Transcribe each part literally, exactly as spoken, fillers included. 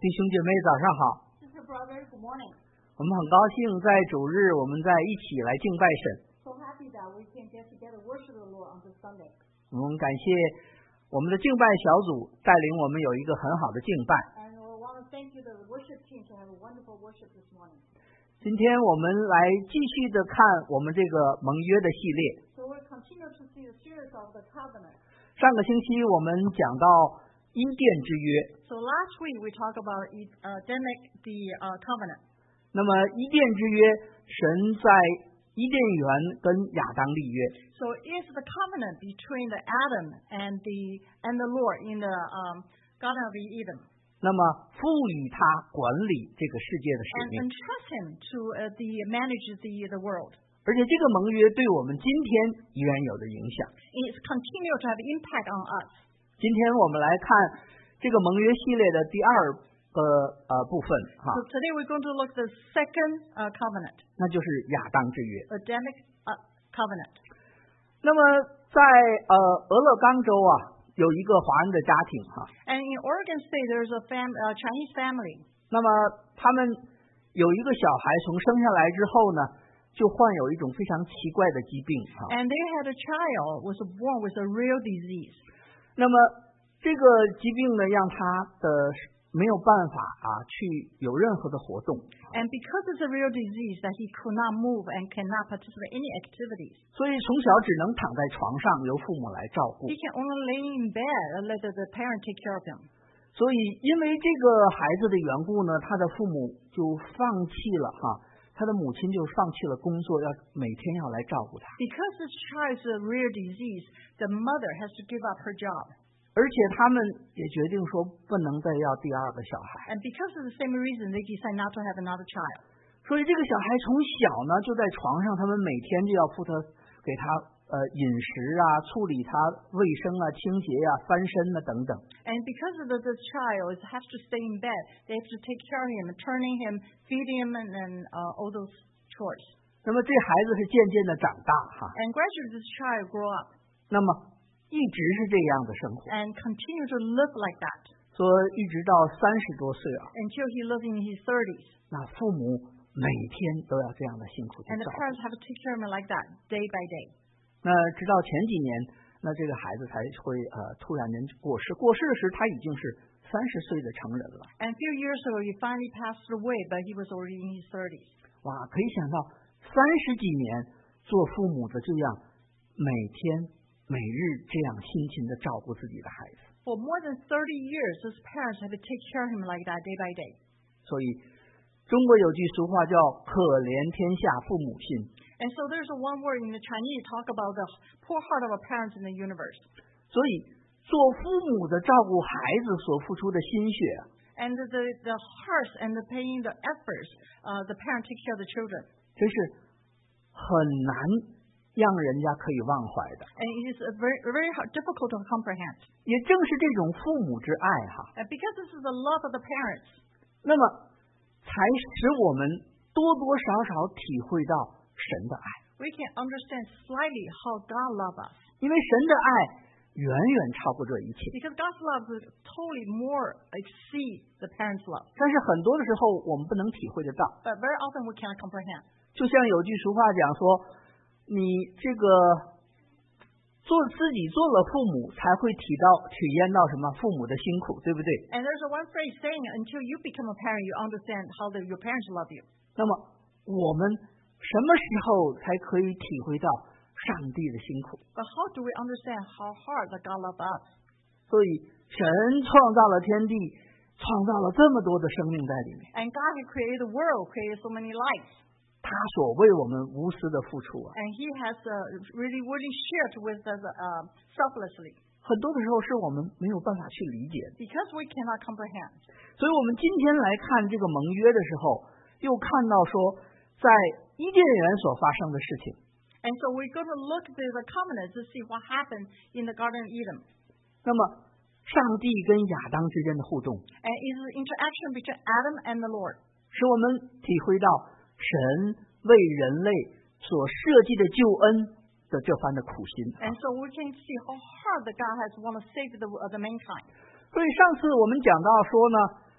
弟兄姐妹早上好。 Sister brother, good morning. 我们很高兴在主日我们在一起来敬拜神。 So happy that we can get together worship the Lord on this Sunday. 我们感谢我们的敬拜小组带领我们有一个很好的敬拜。 And we want to thank you the worship team to have a wonderful worship this morning. 今天我们来继续的看我们这个盟约的系列。 So we'll continue to see the series of the covenant. 上个星期我们讲到伊甸之约。 So last week we talked about uh, Edenic, the uh, covenant. 那么伊甸之约，神在伊甸园跟亚当立约。 So it's the covenant between the Adam and the and the Lord in the um, Garden of Eden. 那么赋予他管理这个世界的使 And 命， entrust him to uh, the manage the the world. 而且这个盟约对我们今天依然有着影响。 It's continue to have impact on us. 今天我们来看这个盟约系列的第二个呃部分哈， So today we're going to look at the second uh, covenant, 那就是亚当之约。 Edenic uh, covenant. 那么在呃俄勒冈州啊，有一个华人的家庭哈， And in Oregon State, there's a fam uh, Chinese family. 那么他们有一个小孩从生下来之后呢，就患有一种非常奇怪的疾病哈。 And they had a child was born with a real disease. 那么这个疾病呢，让他的没有办法啊去有任何的活动， And because it's a real disease that he could not move and cannot participate in any activities. 所以从小只能躺在床上由父母来照顾。 He can only lay in bed and let the, the parent take care of him. 所以因为这个孩子的缘故呢，他的父母就放弃了哈，他的母亲就放弃了工作，要每天要来照顾他。 Because this child is a rare disease, the mother has to give up her job. 而且他们也决定说不能再要第二个小孩。 And because of the same reason, they decide not to have another child. 所以这个小孩从小呢就在床上，他们每天就要负责给他呃饮食啊，处理他卫生啊、清洁啊、翻身啊等等。 And because of the, the child has to stay in bed, they have to take care of him, turning him, feeding him, and, and uh, all those chores. 那么这孩子是渐渐的长大哈， And gradually this child grow up 那么一直是这样的生活， and continue to live like that 说一直到三十多岁啊， until he lives in his thirties. 那父母每天都要这样的辛苦去 And the 照顾。 parents have to take care of him like that, day by day. 那直到前几年，那这个孩子才会呃突然间过世。过世的时他已经是三十岁的成人了。 And a few years ago, he finally passed away, but he was already in his thirties. 哇，可以想到三十几年做父母的这样每天每日这样辛勤的照顾自己的孩子。 For more than thirty years, his parents had to take care of him like that, day by day. 所以中国有句俗话叫可怜天下父母心。 And so there's a one word in the Chinese talk about the poor heart of a parent in the universe. 所以做父母的照顾孩子所付出的心血， And the, the, the hearts and the paying the efforts, uh, the parent takes care of the children. 真是很难让人家可以忘怀的。 And it is a very, very hard, difficult to comprehend. 也正是这种父母之爱哈， And because this is the love of the parents, 那么才使我们多多少少体会到神的爱。 we can understand slightly how God loves us. 因为神的爱远远超过这一切。 Because God's love is totally more exceed the parents' love. 但是很多的时候我们不能体会得到。 But very often we cannot comprehend. 就像有句俗话讲说，你这个做自己做了父母，才会体到体验到什么父母的辛苦，对不对？ And there's a one phrase saying, until you become a parent, you understand how the, your parents love you. 那么我们什么时候才可以体会到上帝的辛苦？ But how do we understand how hard that God loves us? 所以神创造了天地，创造了这么多的生命在里面， And God has created the world, created so many lives. 他所为我们无私的付出啊， And He has uh, really, really shared with us uh, selflessly. 很多的时候是我们没有办法去理解的。 Because we cannot comprehend. 所以我们今天来看这个盟约的时候，又看到说，在伊甸园所发生的事情。 And so we're going to look at the covenant to see what happened in the Garden of Eden. 那么，上帝跟亚当之间的互动， And it's the interaction between Adam and the Lord. 使我们体会到神为人类所设计的救恩的这番的苦心。 And so we can see how hard that God has want to save the, uh, the mankind. 所以上次我们讲到说呢，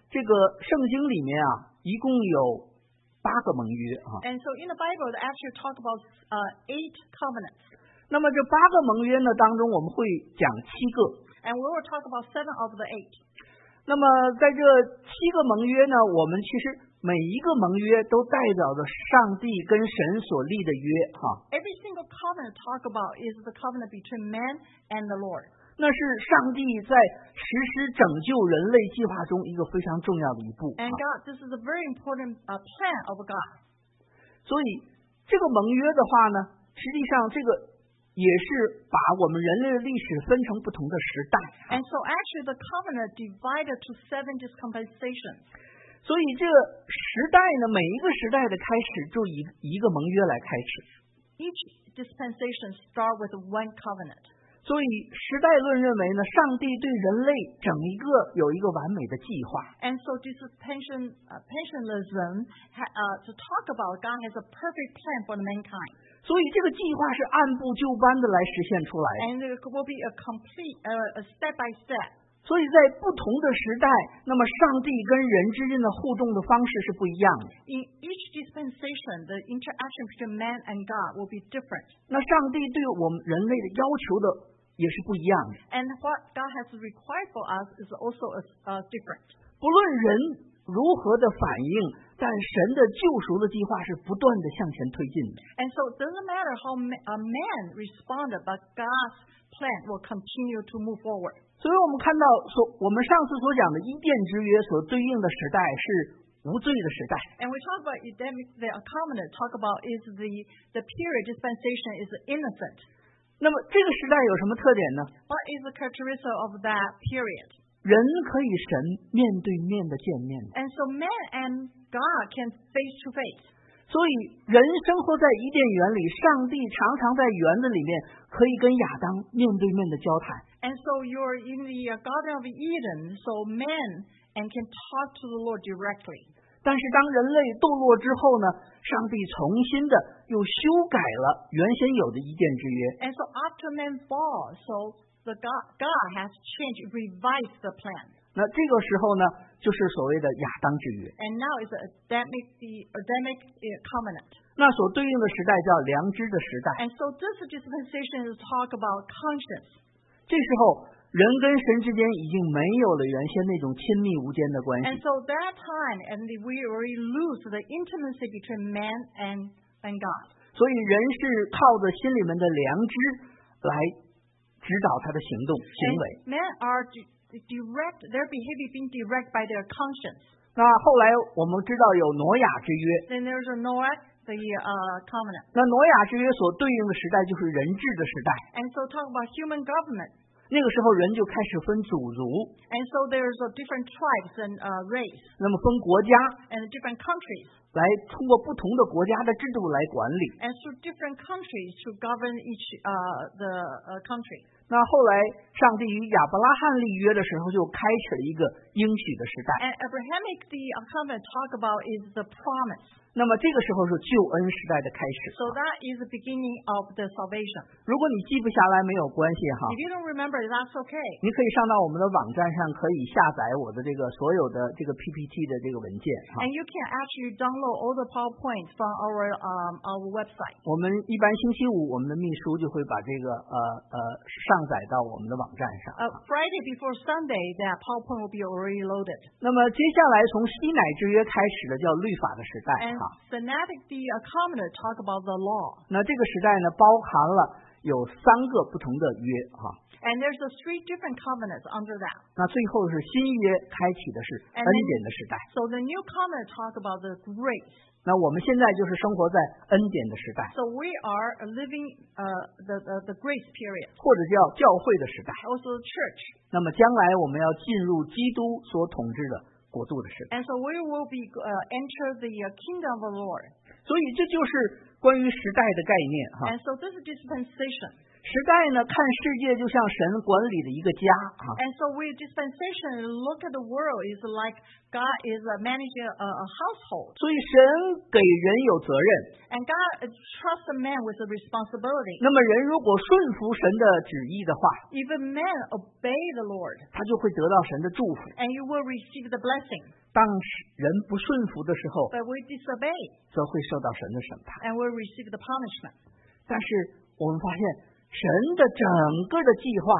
这个圣经里面啊，一共有八个盟约啊。 And so in the Bible, they actually talk about uh, eight covenants. 那么这八个盟约呢当中，我们会讲七个。 And we will talk about seven of the eight. 那么在这七个盟约呢，我们其实每一个盟约都代表着上帝跟神所立的约哈。 Every single covenant talk about is the covenant between man and the Lord. 那是上帝在实施拯救人类计划中一个非常重要的一步。 And God, this is a very important uh, plan of God. 所以这个盟约的话呢，实际上这个也是把我们人类的历史分成不同的时代。 And so actually the covenant divided to seven dispensations. 所以这个时代呢，每一个时代的开始就以一个盟约来开始。 Each dispensation start with one covenant. 所以时代论认为呢，上帝对人类整一个有一个完美的计划。 And so dispension, uh, pensionism ha, uh, to talk about God has a perfect plan for mankind. 所以这个计划是按部就班的来实现出来的。 And it will be a complete, uh, a step by step. 所以在不同的时代，那么上帝跟人之间的互动的方式是不一样的。 In each dispensation, the interaction between man and God will be different. 那上帝对我们人类的要求的也是不一样的。 And what God has required for us is also uh, different. 不论人如何的反应，但神的救赎的计划是不断的向前推进的。 And so it doesn't matter how ma- a man responded, but God's plan will continue to move forward. 所以我们看到所我们上次所讲的伊甸之约所对应的时代是无罪的时代。 And we talk about Edenic, the covenant, talk about is the, the period dispensation is innocent. 那么这个时代有什么特点呢？ What is the characteristic of that period? 人可以神面对面的见面。 And so man and God can face to face. 所以人生活在伊甸园里，上帝常常在园子里面可以跟亚当面对面的交谈。 And so you're in the uh, Garden of Eden, so man and can talk to the Lord directly. 但是当人类堕落之后呢，上帝重新的又修改了原先有的伊甸之约。 And so after man fall, so the God, God has changed, revised the plan. 那这个时候呢，就是所谓的亚当之约。 And now it's the Adamic, the Adamic uh, covenant. 那所对应的时代叫良知的时代。 And so this dispensation is talk about conscience. 这时候人跟神之间已经没有了原先那种亲密无间的关 And 系。 so that time, and we already lose the intimacy between man and, and God. 所以人是靠着心里面的良知来指导他的行动行为。 And men are di- direct, their behavior being direct by their conscience. 那后来我们知道有挪亚之约， Then there's a Noah, the uh, covenant. 那挪亚之约所对应的时代就是人治的时代。 And so talk about human government. 那个时候人就开始分种族， And so there's a different tribes and uh, race 那么分国家， and different countries. 来通过不同的国家的制度来管理。 And through different countries to govern each uh, the uh, country. 那后来上帝与亚伯拉罕立约的时候，就开启了一个应许的时代。 And Abrahamic, the uh, covenant talk about is the promise. 那么这个时候是救恩时代的开始。 So that is the beginning of the salvation. 如果你记不下来没有关系哈， If you don't remember, that's okay. 你可以上到我们的网站上，可以下载我的这个所有的这个 P P T 的这个文件哈。 And you can actually download all the PowerPoints from our um, our website. 我们一般星期五，我们的秘书就会把这个呃呃上载到我们的网站上。 Uh, Friday before Sunday, that PowerPoint will be already loaded. 那么接下来从西乃之约开始的叫律法的时代 And 哈。 Sinaitic, the uh, covenant talk about the law. 那这个时代呢，包含了有三个不同的约哈。 And there's a three different covenants under that. 那最后是新约开启的是 And 恩 then- 典的时代。 So the new covenant talk about the grace. 那我们现在就是生活在恩典的时代， So we are living uh, the, the the grace period. 或者叫教会的时代。 Also the church. 那么将来我们要进入基督所统治的国度的时代。 And so we will be uh, enter the uh, kingdom of the Lord. 所以这就是关于时代的概念哈。 And so this is dispensation. 时代呢，看世界就像神管理的一个家啊。 And so with dispensation, look at the world is like God is uh, managing a, a household. 所以神给人有责任。 And God trusts a man with a responsibility. 那么人如果顺服神的旨意的话， If a man obey the Lord, 他就会得到神的祝福。 and you will receive the blessing. 当人不顺服的时候， But we disobey, 则会受到神的审判。 and we'll receive the punishment. 但是我们发现，神的整个的计划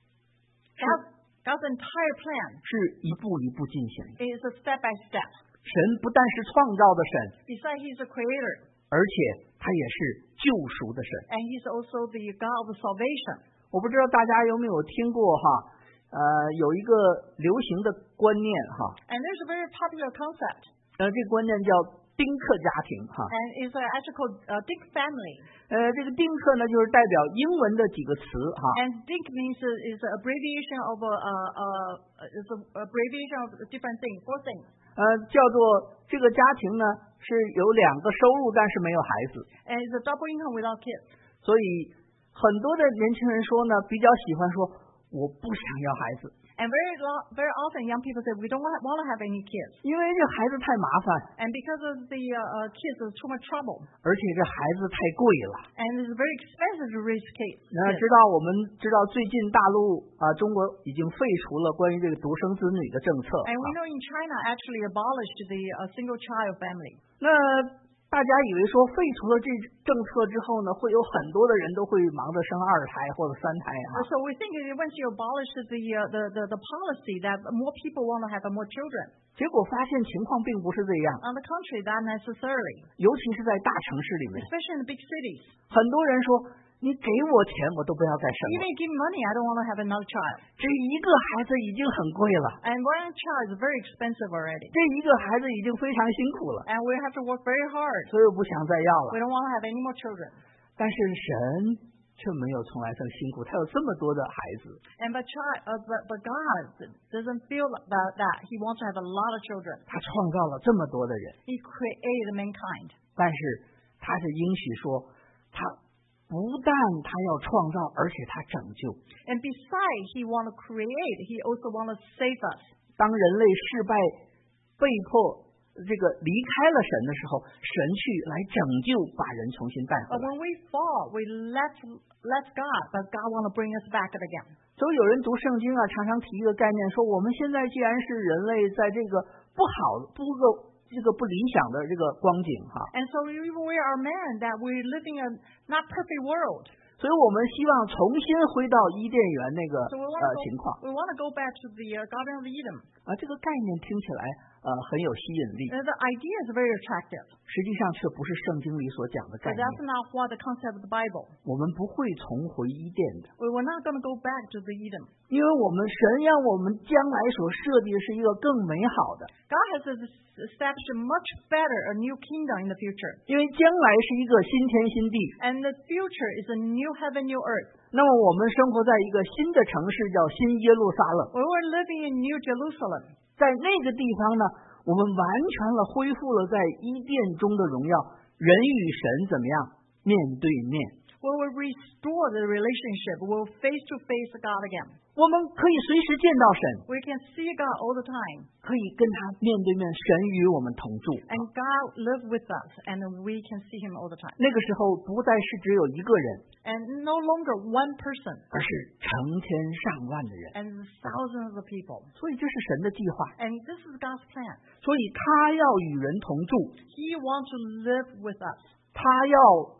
God, God's entire plan 是一步一步进行的。 is a step by step. 神不但是创造的神， Besides, He's a creator, 而且他也是救赎的神。 and He's also the God of salvation. 我不知道大家有没有听过哈，呃，有一个流行的观念哈， And there's a very popular concept, 呃，这个观念叫丁克家庭哈。 and it's uh, actually called uh, Dick family. 呃，这个丁克呢，就是代表英文的几个词哈。 And Dick means uh, is an abbreviation of a, uh, uh, is a abbreviation of different things, four things. 呃，叫做这个家庭呢是有两个收入，但是没有孩子， And it's a double income without kids. 所以很多的年轻人说呢，比较喜欢说我不想要孩子， And very lo- very often young people say we don't want, want to have any kids. 因为这孩子太麻烦， And because of the uh, uh, kids, there's too much trouble. 而且这孩子太贵了。 And it's very expensive to raise kids. 那知道我们知道最近大陆啊，中国已经废除了关于这个独生子女的政策。 And we 啊 know in China actually abolished the uh, single child family. 那大家以为说废除了这政策之后呢，会有很多的人都会忙着生二胎或者三胎啊。 So we think that once you abolish the, uh, the, the, the policy that more people want to have more children. 结果发现情况并不是这样， On the contrary, not necessarily. 尤其是在大城市里面， Especially in the big cities. 很多人说你给我钱我都不要再生 Even 了， if you give me money, I don't want to have another child. 这一个孩子已经很贵了， And one child is very expensive already. 这一个孩子已经非常辛苦了， And we have to work very hard. 所以我不想再要了。 We don't want to have any more children. 但是神却没有从来这么辛苦，他有这么多的孩子。 And but, child, uh, but, but God doesn't feel about that. He wants to have a lot of children. 他创造了这么多的人， He created mankind. 但是他是应许说，他不但他要创造，而且他拯救。 And besides, He want to create. He also want to save us. 当人类失败、被迫这个离开了神的时候，神去来拯救，把人重新带回 But 来。 when we fall, we let let God, but God want to bring us back again. 所以有人读圣经啊，常常提一个概念，说我们现在既然是人类在这个不好、不够这个不理想的这个光景哈， And so even we are men that we're living a not perfect world. 所以我们希望重新回到伊甸园那个 So we want 呃 to 情 go, 况 we want to go back to the uh, Garden of Eden. 啊，这个概念听起来呃很有吸引力， And the idea is very attractive, 实际上却不是圣经里所讲的概 but 念。 that's not what the concept of the Bible. 我们不会重回伊甸的， We were not going to go back to the Eden. 因为我们神让我们将来所设计的是一个更美好的， God has established a much better, a new kingdom in the future. 因为将来是一个新天新地。 And the future is a new heaven, new earth. 那么我们生活在一个新的城市，叫新耶路撒冷。 We were living in New Jerusalem. 在那个地方呢，我们完全了恢复了在伊甸中的荣耀，人与神怎么样面对面。 We will restore the relationship. We will face to face God again. 我们可以随时见到神， We can see God all the time. 可以跟他面对面，神与我们同住。 And God lives with us, and we can see Him all the time. 那个时候不再是只有一个人， And no longer one person, 而是成千上万的人。 and thousands of people. 所以这是神的计划， And this is God's plan. 所以他要与人同住， He wants to live with us, 他要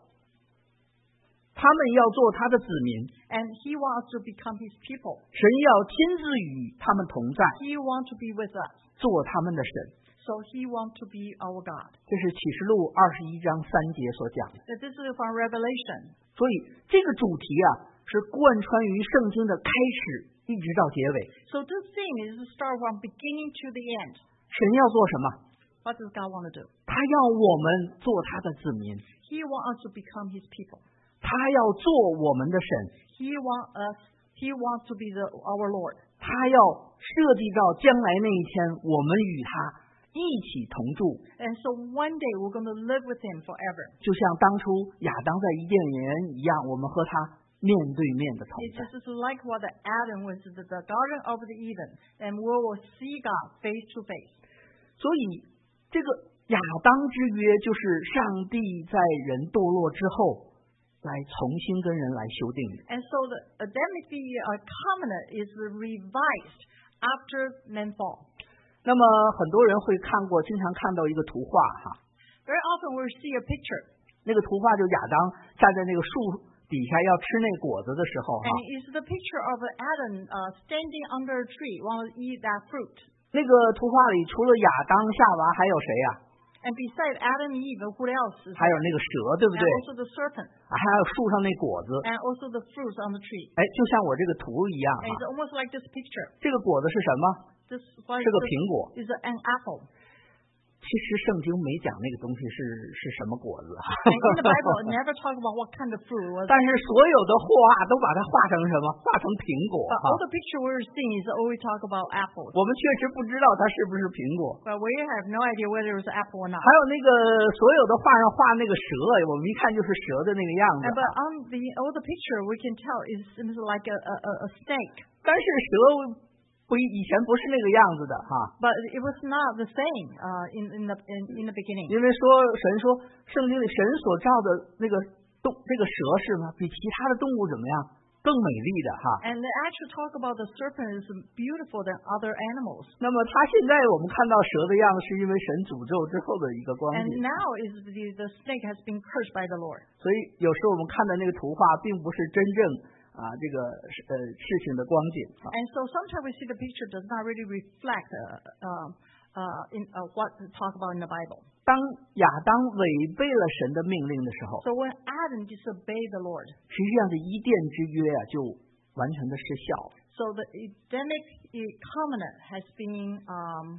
他们要做他的子民， and He wants to become His people. 神要亲自与他们同在， He wants to be with us, 做他们的神。 so He wants to be our God. 这是启示录二十一章三节所讲的。 That this is from Revelation. 所以这个主题啊，是贯穿于圣经的开始一直到结尾。 So this thing is to start from beginning to the end. 神要做什么？ What does God want to do? 他要我们做他的子民， He wants us to become His people. 他要做我们的神， He wants us. He wants to be the, our Lord. 他要设计到将来那一天，我们与他一起同住。 And so one day we're going to live with Him forever. 就像当初亚当在伊甸园一样，我们和他面对面的同 It 在。 just is like what the Adam was in the, the Garden of the Eden, and we will see God face to face. 所以这个亚当之约就是上帝在人堕落之后来重新跟人来修订的。 And so the Adamic uh, covenant is revised after man fall. 那么很多人会看过，经常看到一个图画哈， Very often we see a picture, 那个图画就亚当站在那个树底下要吃那果子的时候哈， and it's the picture of Adam uh, standing under a tree while he eat that fruit. 那个图画里除了亚当夏娃还有谁呀、 And beside Adam and Eve, who else is 还有那个蛇，对不 and 对？ also the serpent, 啊还有树上那果子， and also the fruits on the tree. 哎，就像我这个图一样 And 哈 it's。almost like this picture. 这个果子是什么？ This what 是个 is 苹果。 is an apple. 其实圣经没讲那个东西是是什么果子哈。 And in the Bible, it never talk about what kind of fruit it was. 但是所有的画都把它画成什么？画成苹果 But 哈。 all the picture we're seeing is always talk about apples. 我们确实不知道它是不是苹果。 But we have no idea whether it was apple or not. 还有那个所有的画上画那个蛇，我们一看就是蛇的那个样子 And。but on the all the picture we can tell is seems like a, a, a snake. 但是蛇不以前不是那个样子的哈。 But it was not the same uh, in in the in, in the beginning. 因为说神说圣经里神所造的那个动这个蛇是吗？比其他的动物怎么样？更美丽的哈。 And they actually talk about the serpent is beautiful than other animals. 那么它现在我们看到蛇的样子，是因为神诅咒之后的一个光 And 景。 now is the, the snake has been cursed by the Lord. 所以有时候我们看的那个图画，并不是真正啊这个呃事情的光景啊。 And so sometimes we see the picture does not really reflect uh, uh, uh, in uh, what we talk about in the Bible. 当亚当违背了神的命令的时候， So when Adam disobeyed the Lord, 实际上这伊甸之约啊就完全的失效了。 so the Edenic covenant has been um,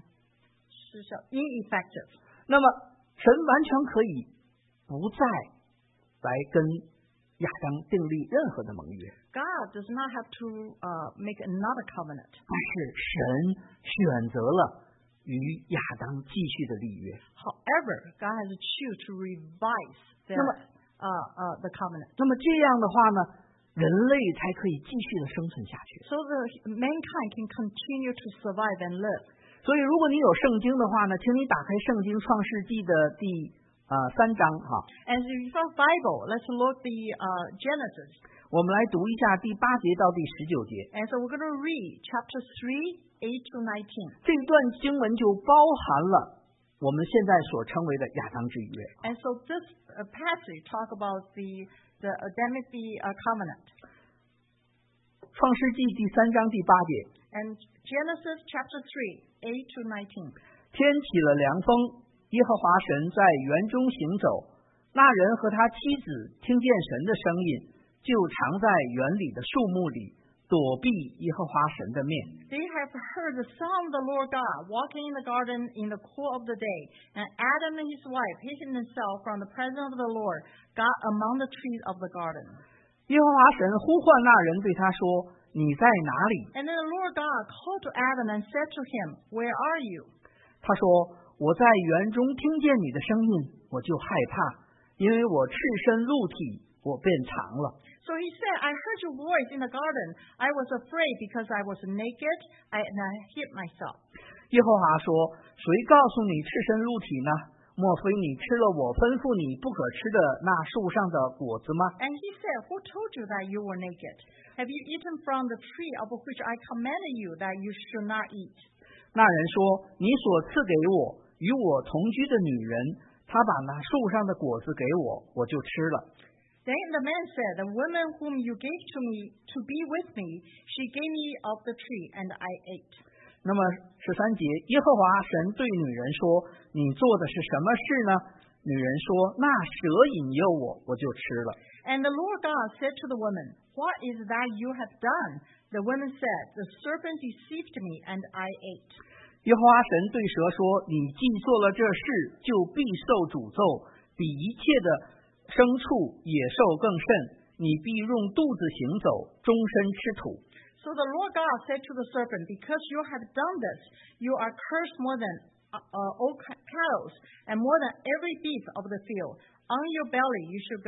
ineffective. 那么神完全可以不再来跟亚当订立任何的盟约， God does not have to uh, make another covenant. 但是神选择了与亚当继续的立约。 However, God has choose to revise the, uh, uh, the covenant. 那么这样的话呢，人类才可以继续的生存下去。 So the mankind can continue to survive and live. 所以，如果你有圣经的话呢，请你打开圣经创世纪的第呃三章哈， And if you have Bible, let's look the uh, Genesis. 我们来读一下第八节到第十九节。 And so we're going to read chapter three, eight to nineteen. 这段经文就包含了我们现在所称为的亚当之约。 And so this uh, passage talk about the the Adamic uh, covenant. 创世纪第三章第八节， And Genesis chapter three, eight to nineteen. 天起了凉风，耶和华神在园中行走，那人和他妻子听见神的声音，就藏在园里的树木里，躲避耶和华神的面。 They have heard the sound of the Lord God walking in the garden in the cool of the day. And Adam and his wife hid themselves from the presence of the Lord God among the trees of the garden. 耶和华神呼唤那人，对他说：“你在哪里 And then the Lord God called to Adam and said to him, Where are you? ？”他说：“我在园中听见你的声音，我就害怕，因为我赤身露体，我便藏了。” So he said, I heard your voice in the garden. I was afraid because I was naked I, and I hid myself. 耶和华说：“谁告诉你赤身露体呢？莫非你吃了我吩咐你不可吃的那树上的果子吗？” And he said, Who told you that you were naked? Have you eaten from the tree of which I commanded you that you should not eat? 那人说：“你所赐给我与我同居的女人，她把那树上的果子给我，我就吃了。” Then the man said, The woman whom you gave to me to be with me, she gave me of the tree, and I ate. 那么十三节，耶和华神对女人说：“你做的是什么事呢？”女人说：“那蛇引诱我，我就吃了。” And the Lord God said to the woman, What is that you have done? The woman said, The serpent deceived me, and I ate. 耶和华神对蛇说：“你既做了这事，就必受诅咒，比一切的牲畜、野兽更甚。你必用肚子行走，终身吃土。” So the Lord God said to the serpent, Because you have done this, you are cursed more than uh, uh, all cattle, and more than every beast of the field. On your belly you shall go,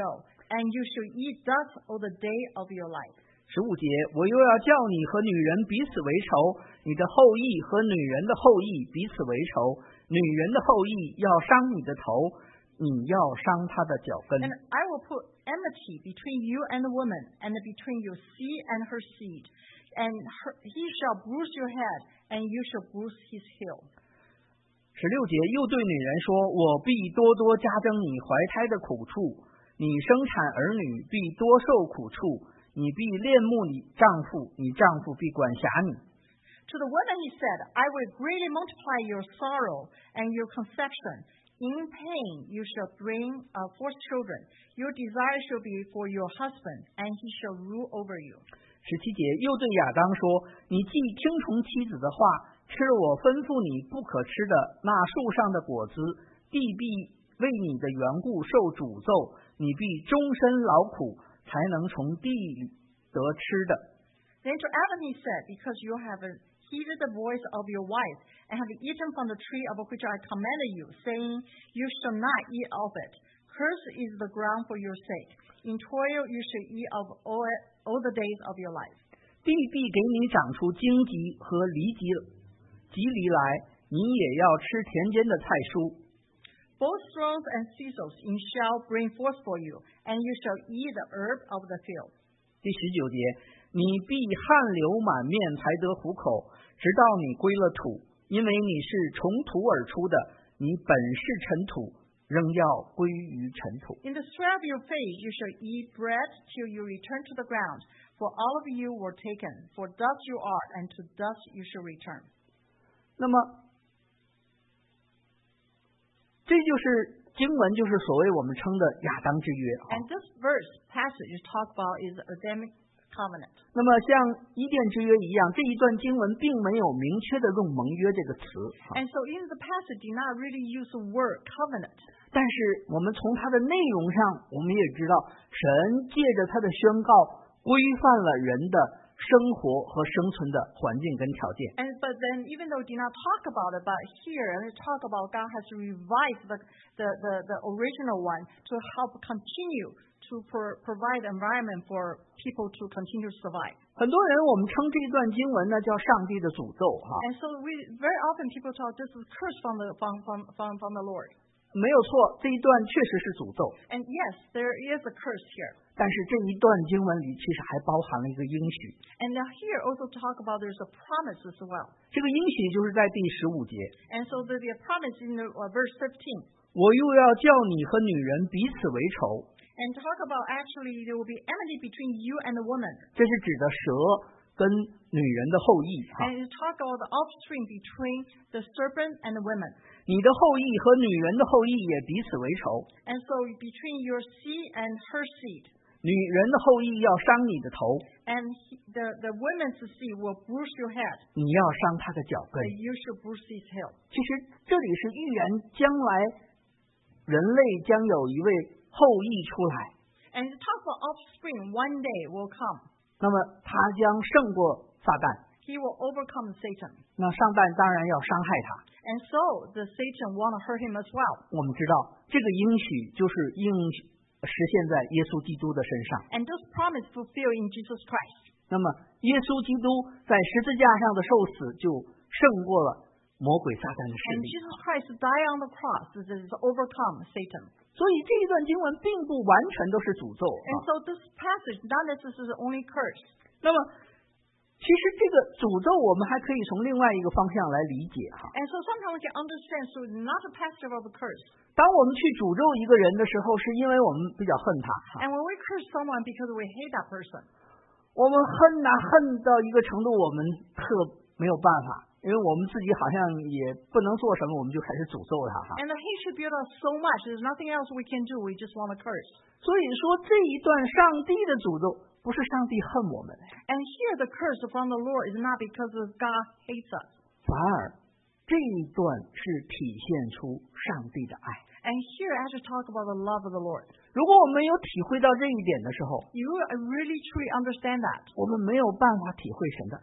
and you shall eat dust all the day of your life. 十五节，我又要叫你和女人彼此为仇，你的后裔和女人的后裔彼此为仇，女人的后裔要伤你的头，你要伤她的脚跟。 And I will put enmity between you and the woman, and between your seed and her seed. And her, he shall bruise your head, and you shall bruise his heel. 十六节，又对女人说，我必多多加增你怀胎的苦处，你生产儿女必多受苦处，你必恋慕你丈夫，你丈夫必管辖你。 To the woman he said, I will greatly multiply your sorrow and your conception. In pain you shall bring uh, forth children. Your desire shall be for your husband, and he shall rule over you. 十七节，又对亚当说，你既听从妻子的话，吃了我吩咐你不可吃的那树上的果子，地必为你的缘故受诅咒，你必终身劳苦，才能从地里得吃的。 Then to Adam he said, because you have heeded the voice of your wife, and have eaten from the tree of which I commanded you, saying, you shall not eat of it. Cursed is the ground for your sake. In toil you shall eat of all, all the days of your life. 地必给你长出荆棘和梨棘棘藜来，你也要吃田间的菜蔬。 Both thorns and thistles you shall bring forth for you, and you shall eat the herb of the field. 第十九节，你必汗流满面才得糊口，直到你归了土，因为你是从土而出的，你本是尘土，仍要归于尘土。 In the sweat of your face you shall eat bread till you return to the ground, for all of you were taken, for dust you are, and to dust you shall return. 那么，这就是经文，就是所谓我们称的亚当之约。 And this verse passage is talked about is the Adamic covenant. 那么像伊甸之约一样，这一段经文并没有明确的用盟约这个词。 And so in the passage did not really use the word covenant. 但是我们从它的内容上，我们也知道，神借着他的宣告，规范了人的生活和生存的环境跟条件。 And but then even though it did not talk about it, but here it talk about God has revised the the, the, the original one to help continue to pro, provide environment for people to continue to survive. 很多人我们称这一段经文呢叫上帝的诅咒哈， And so we very often people talk this is curse from the from from from, from the Lord. 没有错，这一段确实是诅咒。 And yes, there is a curse here. 但是这一段经文里其实还包含了一个应许， And now here also talk about there's a promise as well. 这个应许就是在第十五节， And so there'll be a promise in the, uh, verse fifteen. 我又要叫你和女人彼此为仇。 And talk about actually there will be enmity between you and the woman. 这是指的蛇跟女人的后裔哈， And it talk about the offspring between the serpent and the woman. 你的后裔和女人的后裔也彼此为仇， And so between your seed and her seed. 女人的后裔要伤你的头， And he, the, the woman's seed will bruise your head. 你要伤她的脚跟。 And you shall bruise his heel. 其实这里是预言将来人类将有一位后裔出来， And it talk about offspring one day will come. 那么他将胜过撒旦， He will overcome Satan. 那撒旦当然要伤害他。 And so the Satan want to hurt him as well. 我们知道这个应许就是应实现在耶稣基督的身上。 And this promise fulfilled in Jesus Christ. 那么耶稣基督在十字架上的受死就胜过了魔鬼撒旦的势 And 力。 Jesus Christ died on the cross to overcome Satan. 所以这一段经文并不完全都是诅咒啊 And。so this passage not necessarily only curse. 那么其实这个诅咒我们还可以从另外一个方向来理解哈。 And so sometimes we can understand, so it's not a passage of a curse. 当我们去诅咒一个人的时候，是因为我们比较恨他哈， And when we curse someone because we hate that person. 我们恨呐、恨到一个程度，我们特没有办法，因为我们自己好像也不能做什么，我们就开始诅咒他哈。 And the hate should build us so much, there's nothing else we can do, we just want to curse. 所以说这一段上帝的诅咒不是上帝恨我们， And here the curse from the Lord is not because of God hates us. 反而这一段是体现出上帝的爱。 And here I actually talk about the love of the Lord. 如果我们有体会到这一点的时候， You really truly understand that. 我们没有办法体会神的爱。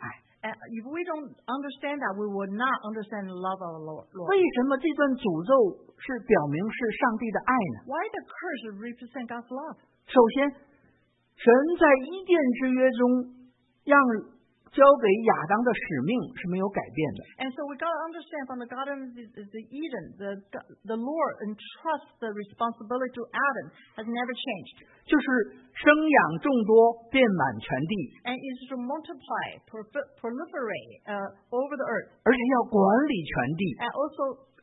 Uh, if we don't understand that, we will not understand the love of the Lord. 为什么这段诅咒是表明是上帝的爱呢？ Why the curse represent God's love? 首先，神在伊甸之约中让交给亚当的使命是没有改变的。 And so we got to understand from the Garden of the Eden, the, the Lord entrusts the responsibility to Adam has never changed. 就是生养众多，遍满全地， And is to multiply, proliferate uh, over the earth. 而且要管理全地。 And also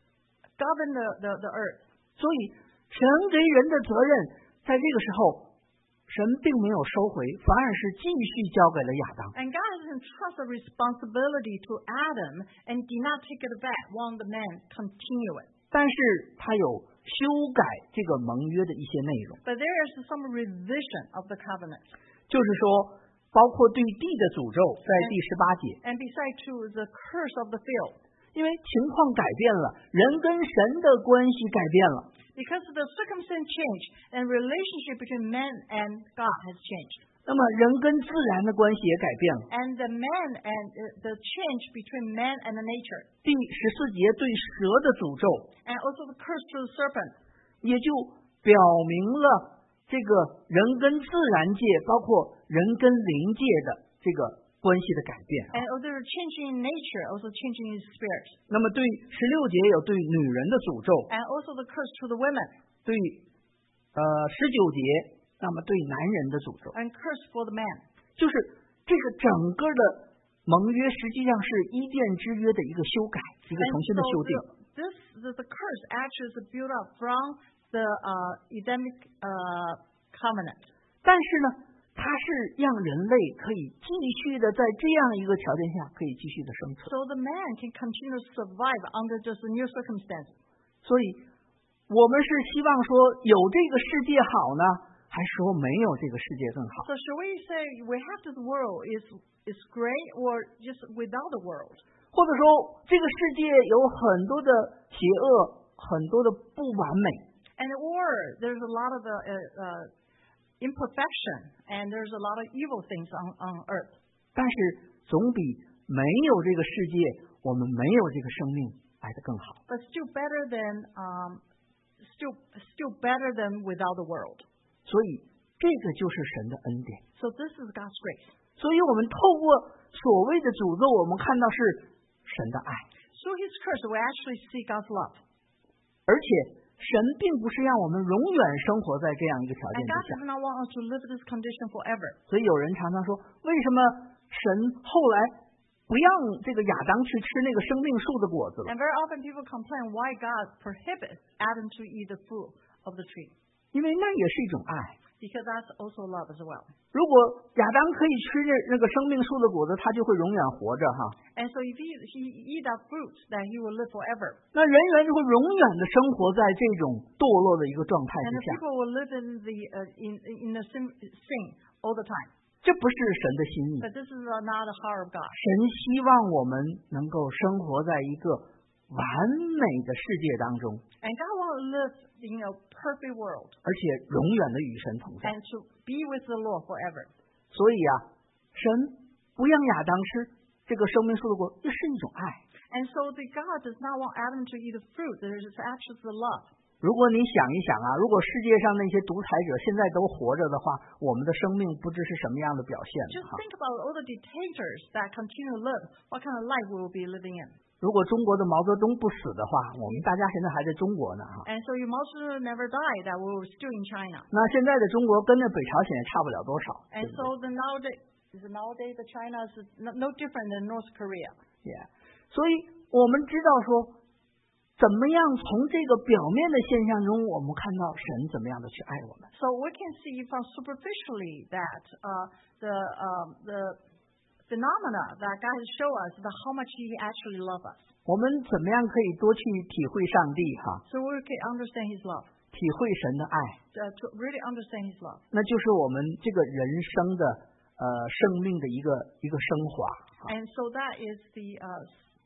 govern the, the, the earth. 所以，神给人的责任，在这个时候，神并没有收回，反而是继续交给了亚当。 And God has entrusted responsibility to Adam and did not take it back while the man continue it. 但是他有修改这个盟约的一些内容， But there is some revision of the covenant. 就是说，包括对地的诅咒，在第十八节。 And besides to the curse of the field. 因为情况改变了，人跟神的关系改变了。 Because the circumstance changed and relationship between man and God has changed. 那么人跟自然的关系也改变了。 And the man and uh, the change between man and the nature. 第十四节对蛇的诅咒， And also the curse to the serpent. 也就表明了这个人跟自然界，包括人跟灵界的这个关系的改变。 And also changing in nature, also changing in spirit. 那么对十六节有对女人的诅咒， And also the curse to the women. 对呃十九节，那么对男人的诅咒， And curse for the man. 就是这个整个的盟约实际上是伊甸之约的一个修改，一个重新的修订。 And so the, this the, the curse actually is built up from the uh, Edenic uh, covenant. 但是呢，它是让人类可以继续的在这样一个条件下可以继续的生存。 So the man can continue to survive under just the new circumstances. 所以，我们是希望说有这个世界好呢，还是说没有这个世界更好？ So should we say we have this world is is great or just without the world? 或者说这个世界有很多的邪恶，很多的不完美， And or there's a lot of the uh, uh, imperfection and there's a lot of evil things on, on earth. 但是总比没有这个世界，我们没有这个生命来得更好。 But still better than um, still still better than without the world. 所以这个就是神的恩典。 So this is God's grace. 所以我们透过所谓的诅咒，我们看到是神的爱， Through His curse, we actually see God's love. 而且神并不是让我们永远生活在这样一个条件 And 之 God 下。 does not want us to live this condition forever. 所以有人常常说，为什么神后来不让这个亚当去吃那个生命树的果子了？ And very often people complain why God prohibits Adam to eat the fruit of the tree. 因为那也是一种爱。 Because that's also love as well. 如果亚当可以吃那个生命树的果子，他就会永远活着哈。 And so if he, he eat that fruit, then he will live forever. 那人员就会永远的生活在这种堕落的一个状态 And 之 the 下， people will live in the uh, in in the sin, sin all the time. 这不是神的心意。 But this is uh, not the heart of God. 神希望我们能够生活在一个完美的世界当中， And God wants to live in a perfect world 而且永远的与神同在。 and to be with the Lord forever. 所以啊，神不让亚当吃这个生命树的果，这是一种爱。 And so the God does not want Adam to eat the fruit. There is actually the love. 如果你想一想啊，如果世界上那些独裁者现在都活着的话，我们的生命不知是什么样的表现 Just 哈。 think about all the dictators that continue to live. What kind of life we will be living in? 如果中国的毛泽东不死的话，我们大家现在还在中国呢哈。 And so you must never die. That we were still in China. 那现在的中国跟那北朝鲜也差不了多少， And 对不 so the nowadays, is nowadays the China is no, no different than North Korea. 对？ Yeah. 所以我们知道说，怎么样从这个表面的现象中，我们看到神怎么样的去爱我们。 So we can see from superficially that uh, the um, the phenomena that God has shown us that how much He actually loves us. 我们怎么样可以多去体会上帝哈， So we can understand His love, 体会神的爱， uh, to really understand His love. 那就是我们这个人生的呃生命的一个一个升华。 And so that is the uh,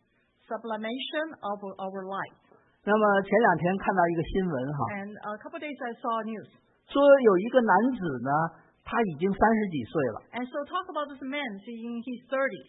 sublimation of our life. 那么前两天看到一个新闻哈， And a couple of days I saw news. 说有一个男子呢，他已经三十几岁了， And so talk about this man in his thirties.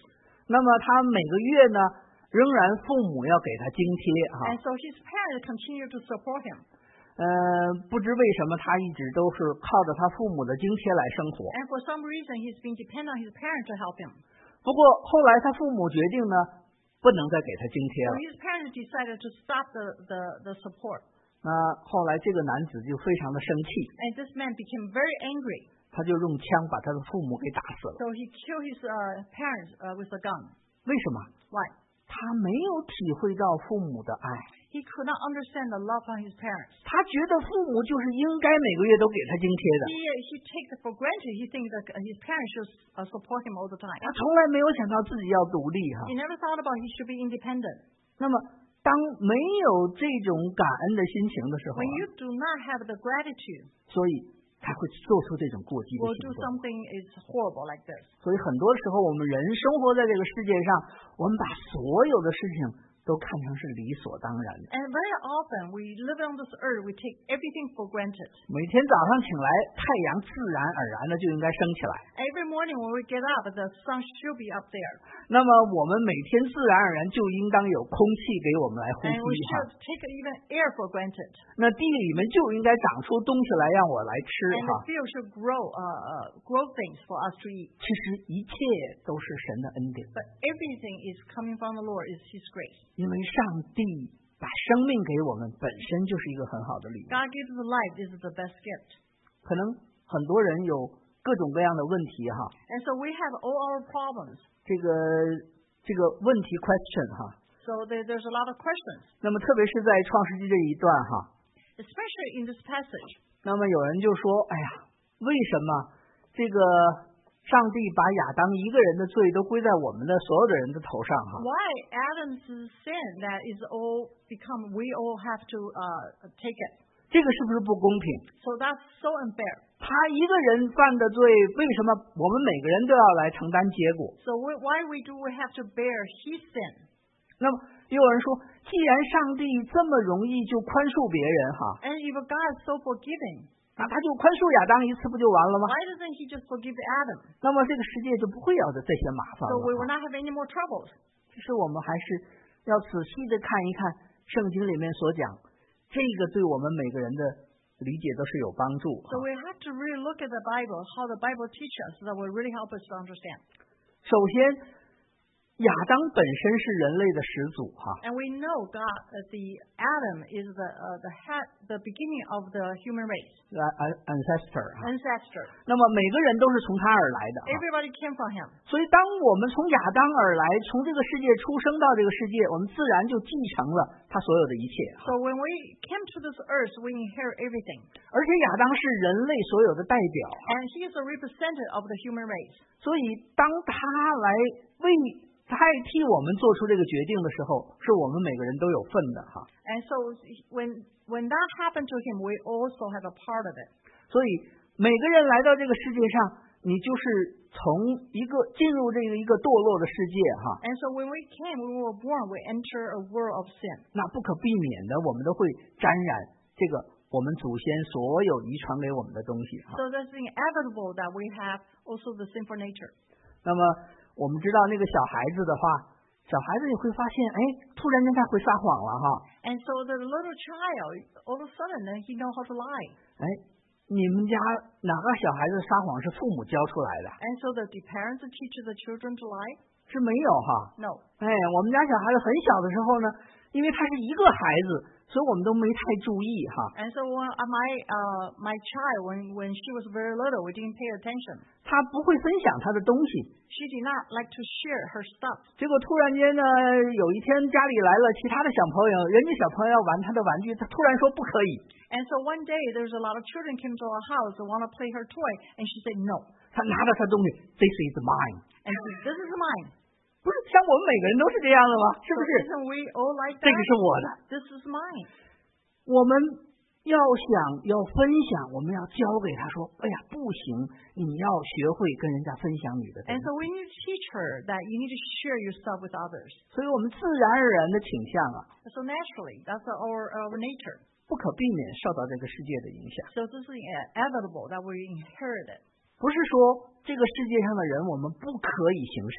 那么他每个月呢，仍然父母要给他津贴哈。 And so his parents continue to support him. 呃，不知为什么他一直都是靠着他父母的津贴来生活。 And for some reason, he's been dependent on his parents to help him. 不过后来他父母决定呢，不能再给他津贴 So 了。 his parents decided to stop the, the, the support. 那后来这个男子就非常的生气， And this man became very angry. 他就用枪把他的父母给打死了。 So he killed his uh, parents uh, with a gun. 为什么？ Why? 他没有体会到父母的爱， He could not understand the love from his parents. 他觉得父母就是应该每个月都给他津贴的， He, uh, he takes it for granted. He thinks that uh, his parents should uh, support him all the time. 他从来没有想到自己要独立哈。 He never thought about he should be independent. 那么当没有这种感恩的心情的时候 When 啊， you do not have the gratitude, 所以才会做出这种过激的 will 行 do 动。 something is horrible like this. 所以很多时候我们人生活在这个世界上，我们把所有的事情都看成是理所当然的。 And very often we live on this earth, we take everything for granted. 每天早上醒来，太阳自然而然的就应该升起来。 Every morning when we get up, the sun should be up there. 那么我们每天自然而然就应当有空气给我们来呼 And 吸 we 哈。 should take even air for granted. 那地里面就应该长出东西来让我来吃 And 哈 the。field should grow, uh, uh, grow things for us to eat. 其实一切都是神的恩典， But everything is coming from the Lord, is His grace. 因为上帝把生命给我们，本身就是一个很好的礼物。 God gives the life, this is the best gift. 可能很多人有各种各样的问题哈， And so we have all our problems. 这个这个问题 question 哈。 So there, there's a lot of questions, 那么特别是在创世纪这一段哈， especially in this passage. 那么有人就说，哎呀，为什么这个上帝把亚当一个人的罪都归在我们的所有的人的头上哈？ Why Adam's sin that is all become, we all have to uh, take it. 这个是不是不公平？ So that's so unfair. 他一个人犯的罪，为什么我们每个人都要来承担结果？ So we, why we do we have to bear his sin? 那么也有人说，既然上帝这么容易就宽恕别人哈， And if God is so forgiving, 那他就宽恕亚当一次不就完了吗？ why doesn't he just forgive Adam? 那么这个世界就不会有的这些麻烦 So 了 we 哈。 will not have any more troubles. 其实我们还是要仔细的看一看圣经里面所讲，这个对我们每个人的理解都是有帮助。 So we have to really look at the Bible, how the Bible teaches us, that will really help us to understand. 首先，亚当本身是人类的始祖哈， And we know God, that the Adam is the uh, the head, the beginning of the human race, 呃 ancestor 哈。 ancestor. 那么每个人都是从他而来的哈。 Everybody came from him. 所以，当我们从亚当而来，从这个世界出生到这个世界，我们自然就继承了他所有的一切。 So when we came to this earth, we inherit everything. 而且亚当是人类所有的代表， And he is a representative of the human race. 所以当他来为代替我们做出这个决定的时候，是我们每个人都有份的哈。 And so when when that happened to him, we also have a part of it. 所以每个人来到这个世界上，你就是从一个进入这个一个堕落的世界哈， And so when we came, we were born, we enter a world of sin. 那不可避免的，我们都会沾染这个我们祖先所有遗传给我们的东西哈。 So that's inevitable that we have also the sinful nature. 那么我们知道那个小孩子的话，小孩子你会发现，哎，突然间他会撒谎了哈。 And so the little child, all of a sudden, then he knows how to lie. 哎，你们家哪个小孩子撒谎是父母教出来的？ And so the, the parents teach the children to lie? 是没有哈。 No. 哎，我们家小孩子很小的时候呢，因为他是一个孩子，所以我们都没太注意哈。 And so when uh, my uh, my child, when when she was very little, we didn't pay attention. 他不会分享他的东西， She did not like to share her stuff. 结果突然间呢，有一天家里来了其他的小朋友，人家小朋友要玩他的玩具，他突然说不可以， And so one day, there's a lot of children came to our house and want to play her toy, and she said no. 他拿着他东西 ，This is mine， And she said, this is mine. 不是像我们每个人都是这样的吗？是 So 不是？ isn't we all like 这个 that? 是我的， This is mine. 我们要想要分享，我们要教给他说，哎呀，不行，你要学会跟人家分享你的东 And 西。 so we need to teach her that you need to share your stuff with others. 所以我们自然而然的倾向啊， So naturally, that's our, our nature. 不可避免受到这个世界的影响。 So this is inevitable that we inherit it. 不是说这个世界上的人我们不可以行善，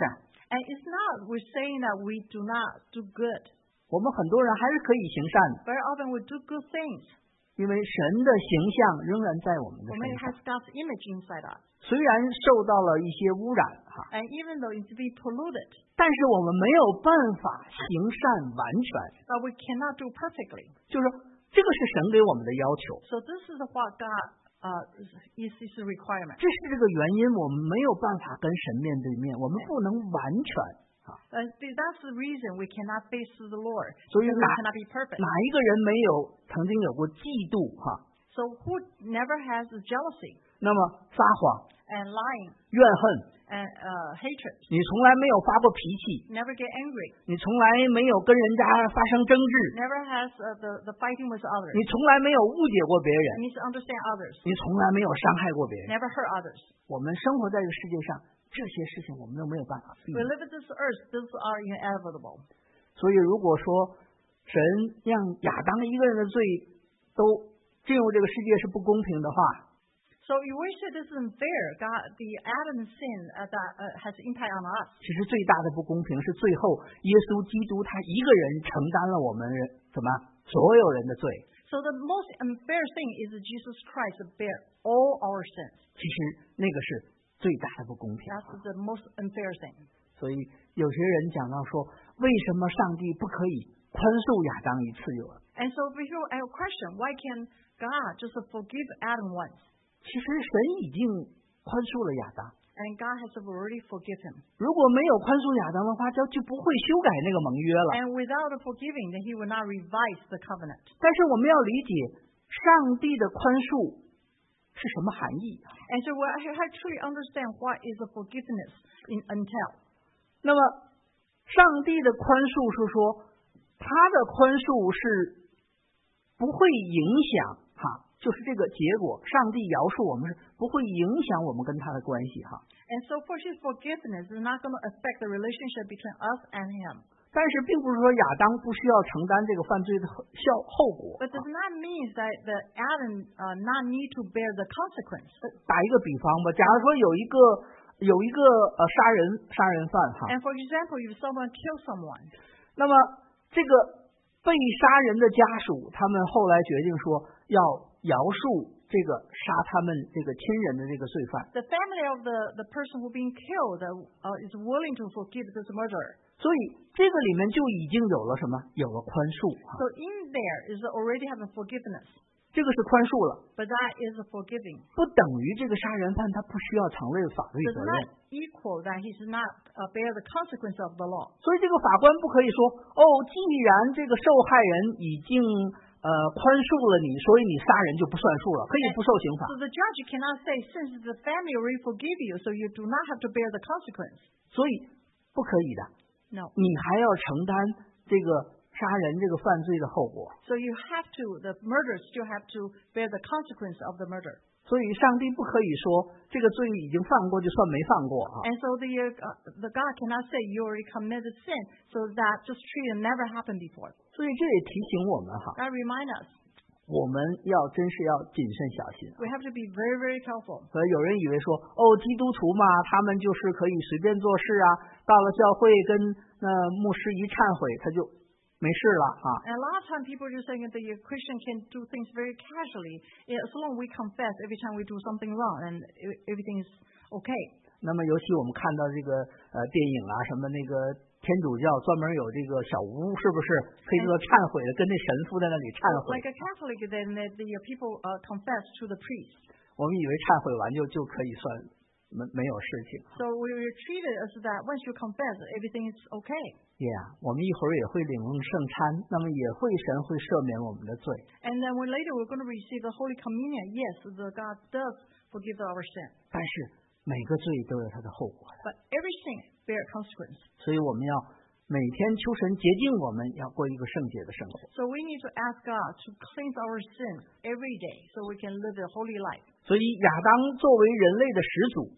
And it's not we're saying that we do not do good. 我们很多人还是可以行善的， Very often we do good things. 因为神的形象仍然在我们的 For 身 many 上。 has God's image inside us. 虽然受到了一些污染哈， And even though it's be polluted, 但是我们没有办法行善完全， but we cannot do perfectly. 就是这个是神给我们的要求。 So this is what God uh, is is a requirement. 这是这个原因，我们没有办法跟神面对面，我们不能完全。 Uh, that's the reason we cannot face the Lord. 所以 Because 哪 we cannot be perfect. 哪一个人没有曾经有过嫉妒哈？ So who never has jealousy 那么撒谎、 and lying 怨恨， and uh, hatred? 你从来没有发过脾气， Never get angry. 你从来没有跟人家发生争执， Never has uh, the, the fighting with others. 你从来没有误解过别人， Misunderstand others. 你从来没有伤害过别人。 Never hurt others. 我们生活在这个世界上，这些事情我们都没有办法避 We 免。 live in this earth. These are inevitable. 所以，如果说神让亚当一个人的罪都进入这个世界是不公平的话， So if we say this isn't fair, God, the Adam's sin uh, that uh, has impact on us. 其实最大的不公平是最后耶稣基督他一个人承担了我们人怎么所有人的罪。 So the most unfair thing is that Jesus Christ bear all our sins. 其实那个是最大的不公平。 That's the most unfair thing. 所以有些人讲到说，为什么上帝不可以宽恕亚当一次就了？ And so if you have a question, why can God just forgive Adam once? 其实神已经宽恕了亚当。 And God has already forgiven him. 如果没有宽恕亚当的话，就就不会修改那个盟约了。 And without the forgiving, then he will not revise the covenant. 但是我们要理解，上帝的宽恕是什么含义？ And so we have to truly understand what is the forgiveness in until. 那么，上帝的宽恕是说，他的宽恕是不会影响哈，就是这个结果，上帝饶恕我们是不会影响我们跟他的关系哈。 And so for his forgiveness is not going to affect the relationship between us and him. 但是并不是说亚当不需要承担这个犯罪的效后果。 But does not mean that the Adam uh, not need to bear the consequence. 打一个比方吧，假如说有一个有一个呃杀人杀人犯哈， And for example, if someone kills someone, 那么这个被杀人的家属，他们后来决定说要饶恕这个杀他们这个亲人的这个罪犯。 the family of the, the person who being killed uh, is willing to forgive this murderer. 所以这个里面就已经有了什么？有了宽恕哈， So in there is already having forgiveness. 这个是宽恕了， But that is a forgiving. 不等于这个杀人犯他不需要承认法律 Does 责任。 not equal that he should not uh, bear the consequence of the law. 所以这个法官不可以说哦，既然这个受害人已经呃宽恕了你，所以你杀人就不算数了，可以不受刑罚。 So the judge cannot say, since the family already forgive you, so you do not have to bear the consequence. 所以不可以的， No. 你还要承担这个杀人这个犯罪的后果。 So you have to, the murderers still have to bear the consequence of the murder. 所以上帝不可以说这个罪已经犯过就算没犯过啊。 And so the uh, the God cannot say you already committed sin, so that just treat it never happened before. 所以这也提醒我们哈， That remind us 我们要真是要谨慎小心。 we have to be very very careful. 所以有人以为说哦，基督徒嘛，他们就是可以随便做事啊，到了教会跟那、呃、牧师一忏悔，他就没事了啊。 And a lot of time people just saying that the Christian can do things very casually. Yeah, as long as we confess every time we do something wrong, and everything is okay. 那么尤其我们看到这个呃电影啊，什么那个天主教专门有这个小屋，是不是可以做忏悔的，跟那神父在那里忏悔。 Like a Catholic, then the, the people uh, confess to the priest. 我们以为忏悔完就就可以算没没有事情。 So we were treated as that once you confess, everything is okay. Yeah， 我们一会儿也会领用圣餐，那么也会神会赦免我们的罪。 And then when later we're going to receive the Holy Communion, yes, the God does forgive our sin. 但是每个罪都有它的后果的， But every sin bear consequence. 所以我们要每天求神洁净我们，要过一个圣洁的生活。 So we need to ask God to cleanse our sins every day so we can live a holy life. 所以亚当作为人类的始祖，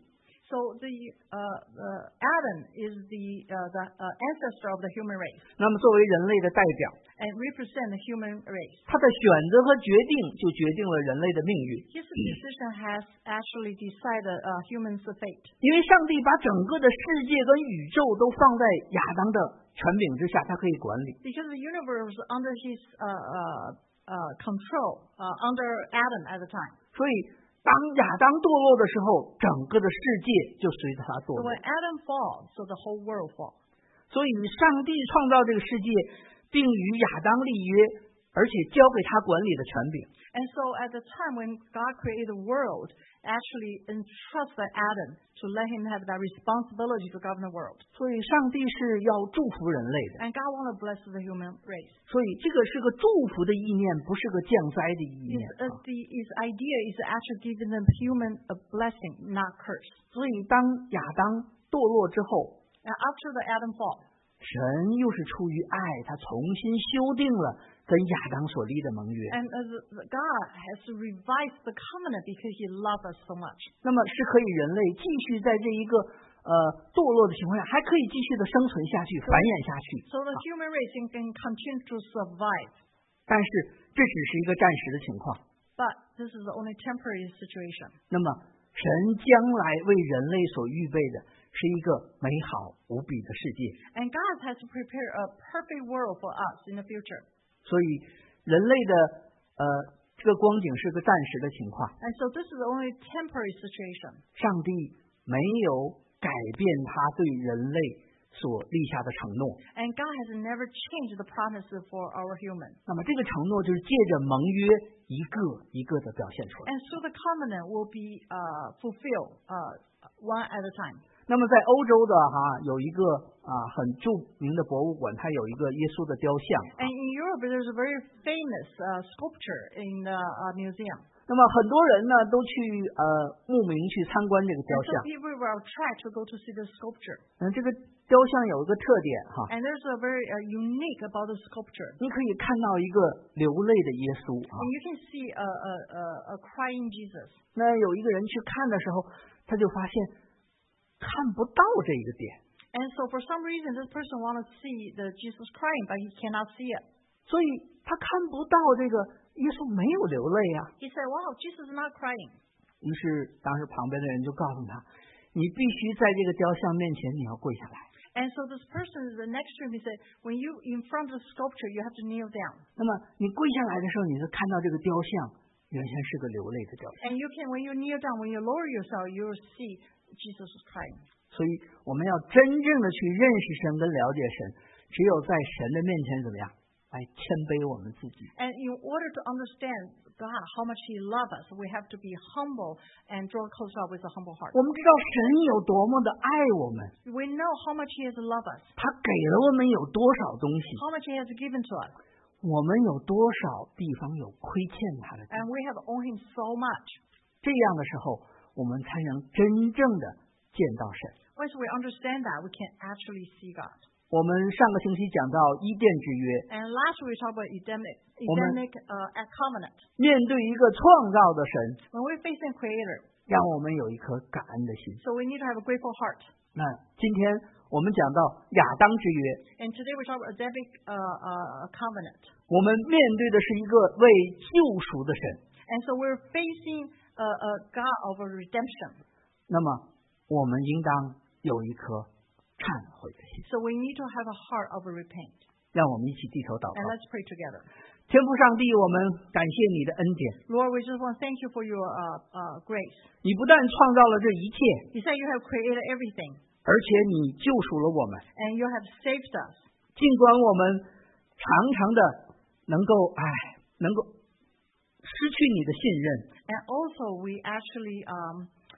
So the uh, uh, Adam is the uh, the uh, ancestor of the human race 那么作为人类的代表， and represent the human race. 他的选择和决定就决定了人类的命运。 His decision has actually decided uh, humans' fate. 因为上帝把整个的世界跟宇宙都放在亚当的权柄之下，他可以管理。 Because the universe was under his uh, uh, uh, control, uh, under Adam at the time. 所以当亚当堕落的时候，整个的世界就随着他堕 So 落。 when Adam falls, so the whole world falls. 所以上帝创造这个世界，并与亚当立约，而且交给他管理的权柄。 And so at the time when God created the world, actually entrusted Adam to let him have that responsibility to govern the world. 所以上帝是要祝福人类的。 And God wants to bless the human race. 所以这个是个祝福的意念，不是个降灾的意念。 His, uh, the, his idea is actually giving the human a blessing, not curse. 所以当亚当堕落之后， And after the Adam fall, 神又是出于爱，他重新修订了跟亚当所立的盟约。 and uh, the, the God has revised the covenant because He loved us so much. 那么是可以人类继续在这一个呃堕落的情况下，还可以继续的生存下去，繁衍下去。 So the human race can continue to survive. 但是这只是一个暂时的情况。 But this is only temporary situation. 那么神将来为人类所预备的是一个美好无比的世界。 And God has prepared a perfect world for us in the future. 所以人类的呃这个光景是个暂时的情况。 And so this is only temporary situation. 上帝没有改变他对人类所立下的承诺。 And God has never changed the promises for our human. 那么这个承诺就是借着盟约一个一个的表现出来。 And so the covenant will be uh, fulfilled uh, one at a time. 那么在欧洲的哈有一个啊很著名的博物馆，它有一个耶稣的雕像。 And in Europe, there's a very famous uh, sculpture in the uh, museum. 那么很多人呢都去呃慕名去参观这个雕 And 像 so。people were attracted to go to see the sculpture. 嗯，这个雕像有一个特点哈， And there's a very uh, unique about the sculpture. 你可以看到一个流泪的耶稣啊。 And you can see a, a, a, a crying Jesus. 那有一个人去看的时候，他就发现看不到这一个点， And so for some reason, this person wants to see the Jesus crying, but he cannot see it. 所以他看不到这个耶稣没有流泪啊。 He said, wow, Jesus is not crying. 于是当时旁边的人就告诉他，你必须在这个雕像面前你要跪下来。 And so this person is the next to him. He said, when you in front of the sculpture, you have to kneel down. 那么你跪下来的时候，你就看到这个雕像原先是个流泪的雕像。 And you can, when you kneel down, when you lower yourself, you will see Jesus is crying. 所以我们要真正的去认识神跟了解神，只有在神的面前怎么样来谦卑我们自己。 And in order to understand God, how much He loves us, we have to be humble and draw closer with a humble heart. 我们知道神有多么的爱我们， We know how much He has loved us, 他给了我们有多少东西， how much He has given to us, 我们有多少地方有亏欠他的地 and 方。 we have owed Him so much. 这样的时候，我们才能真正的见到神。 Once we understand that, we can actually see God. 我们上个星期讲到伊甸之约， And last week we talked about Edenic, Woman. Edenic uh, covenant. 面对一个创造的神， When we face a Creator, 让我们有一颗感恩的心。 so we need to have a grateful heart. 那今天我们讲到亚当之约， And today we talk about Edenic uh, uh, covenant. 我们面对的是一个为救赎的神。 And so we're facing a, a God of a redemption. 那么我们应当有一颗忏悔的心。 So we need to have a heart of a repent. 让我们一起低头祷 And 告。 let's pray together. 天父上帝，我们感谢你的恩典， Lord, we just want to thank you for your uh, uh, grace. 你不但创造了这一切， You said you have created everything, 而且你救赎了我们。 and you have saved us. 尽管我们常常的能够哎，能够失去你的信任， And also we actually, um,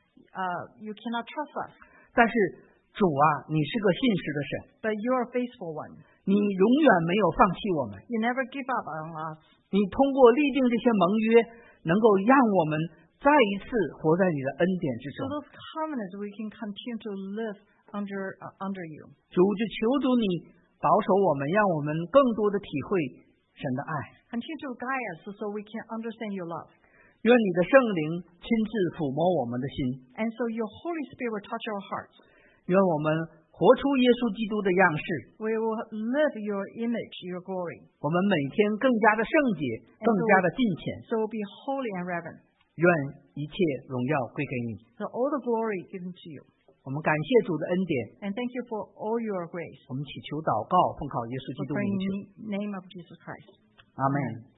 uh, you cannot trust us, 但是主啊，你是个信实的神， but you're a faithful one. 你永远没有放弃我们。 You never give up on us. 你通过立定这些盟约，能够让我们再一次活在你的恩典之中。 So those covenants we can continue to live under uh, under you. 主，就求主你保守我们，让我们更多的体会神的爱。 Continue to guide us so we can understand your love. 愿你的圣灵亲自抚摸我们的心， And so your Holy Spirit will touch our hearts. 愿我们活出耶稣基督的样式， We will live your image, your glory. 我们每天更加的圣洁，更加的敬虔。 So we'll be holy and reverent. 愿一切荣耀归给你。 So all the glory given to you. 我们感谢主的恩典， And thank you for all your grace. 我们祈求祷告，奉靠耶稣基 We 督 pray 名 in 求， the name of Jesus Christ. 阿门。